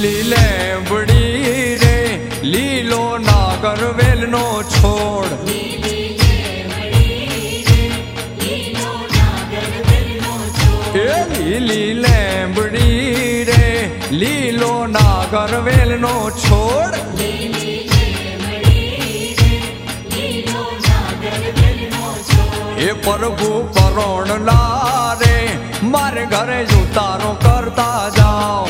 લીલી લેબડી રે લીલો નાગર વેલનો છોડ એ લીલી લેબડી રે લીલો નાગર વેલનો છોડ એ પ્રભુ પરોણ લારે મારે ઘરે ઉતારો કરતા જાઓ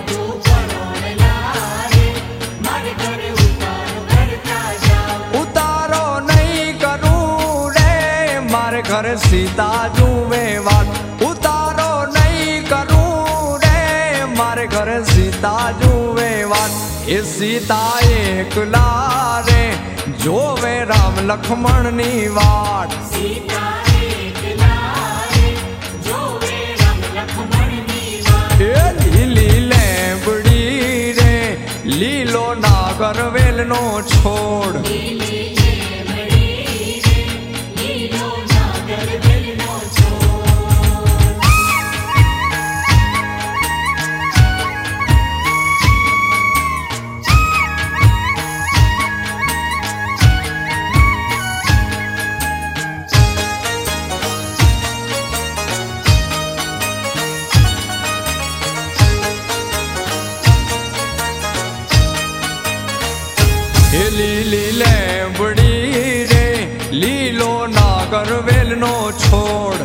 ઉતારો નહીં કરું રે મારે ઘરે સીતા જુએ વાત ઉતારો નહીં કરું રે મારે ઘરે સીતા જુએ વાત એ સીતા એકલા રે જોવે રામ લક્ષ્મણ ની વાટ એ લીલી લેબડી રે લીલો નાગર વેલનો છોડ લીલી લેબડી રે લીલો નાગર વેલનો છોડ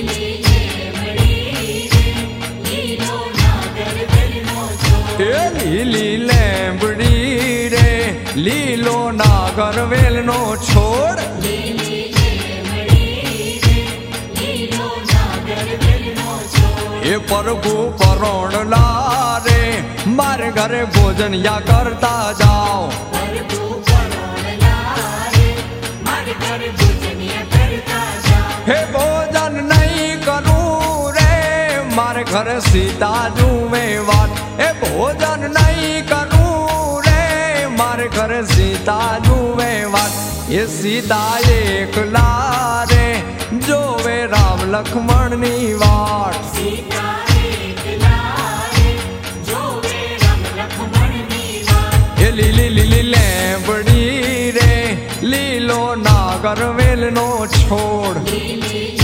એ લીલી લેબડી રે લીલો નાગર વેલનો છોડ એ પ્રભુ પરોણ લારે મારે ઘરે ભોજન યા કરતા જાઓ હે ભોજન નહીં કરું રે મારે ઘરે સીતા જુએ વાત એ ભોજન નહીં કરું રે મારે ઘરે સીતા જુએ વાત એ સીતા એકલા રે જોવે રામ લક્ષ્મણ ની વાટ એ લીલી લીલી લેબડી રે લીલો નાગર વેલનો છોડ